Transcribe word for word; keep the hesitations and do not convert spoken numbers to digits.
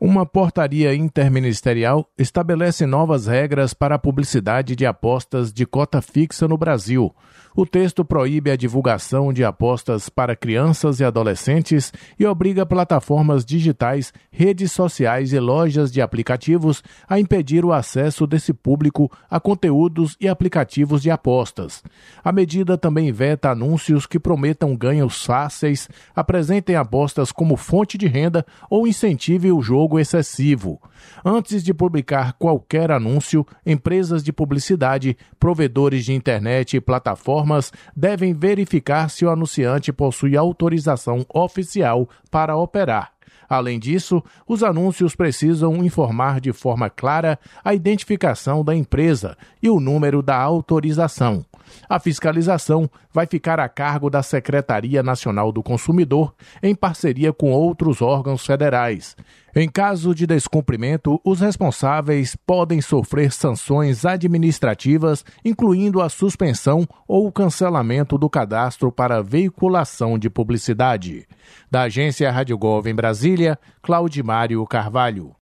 Uma portaria interministerial estabelece novas regras para a publicidade de apostas de cota fixa no Brasil. O texto proíbe a divulgação de apostas para crianças e adolescentes e obriga plataformas digitais, redes sociais e lojas de aplicativos a impedir o acesso desse público a conteúdos e aplicativos de apostas. A medida também veta anúncios que prometam ganhos fáceis, apresentem apostas como fonte de renda ou incentivem o jogo excessivo. Antes de publicar qualquer anúncio, empresas de publicidade, provedores de internet e plataformas devem verificar se o anunciante possui autorização oficial para operar. Além disso, os anúncios precisam informar de forma clara a identificação da empresa e o número da autorização. A fiscalização vai ficar a cargo da Secretaria Nacional do Consumidor, em parceria com outros órgãos federais. Em caso de descumprimento, os responsáveis podem sofrer sanções administrativas, incluindo a suspensão ou o cancelamento do cadastro para veiculação de publicidade. Da agência Rádio Gov em Brasília, Claudimário Carvalho.